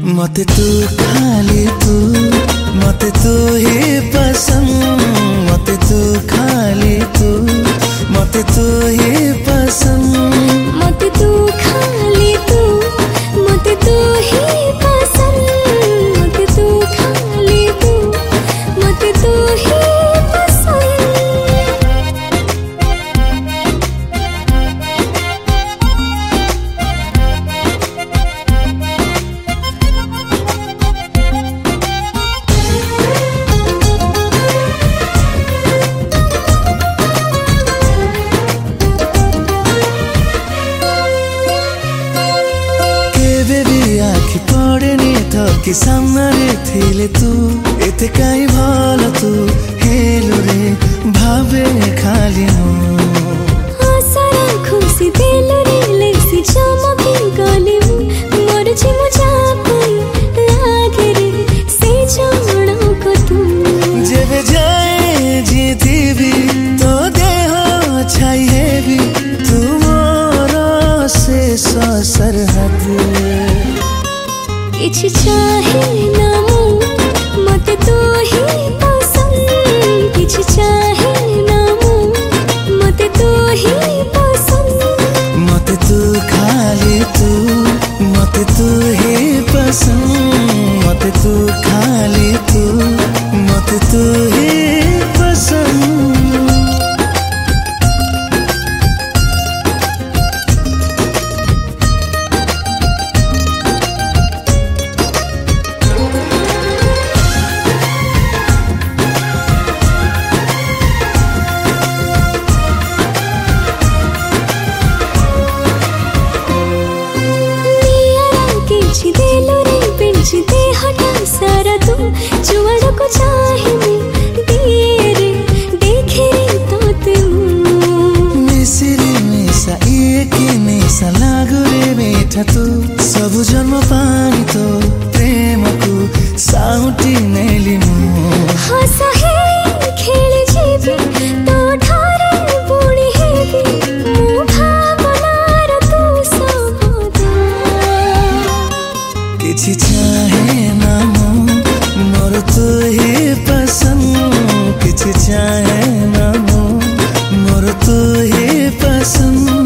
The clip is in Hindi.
मते तू खाली तू मते तू ही पसंद मते तू खाली तू मते तू ही पसंद मते तू खाली तू मते तू ही पसंद मते तू खाली तू मते तू ही आखि पड़ेनी थकी सामने थिले तू एते काई भल तू हेलो रे भावे खाली आसरा खुशी दिल रे लेसी चमकी गली मोर छी मुझा कोई लागे रे से जानो को तू जेबे जाए जीती भी तो देह छाई है भी तू मोर से सरहद किछ चाहे ना मते तू ही पसंद किछ चाहे ना मते तू ही पसंद मते तू खाली तू मते तू ही पसंद मते तू खाली तू मते तू ही पसंद सारा तू जुआड़ को चाहे दिए रे देखे रे तो तू मिसरी मिसा एक मिसा लागो रे बेटा तू सब जन्म पानी तो प्रेम को साउटी नेली हंसा है खेल जीवी तो ठारे पुणी है मुठा बनार तू सब किछि चाहे ना मोर तू ही पसंद किछि चाहे ना मोर तू ही पसंद।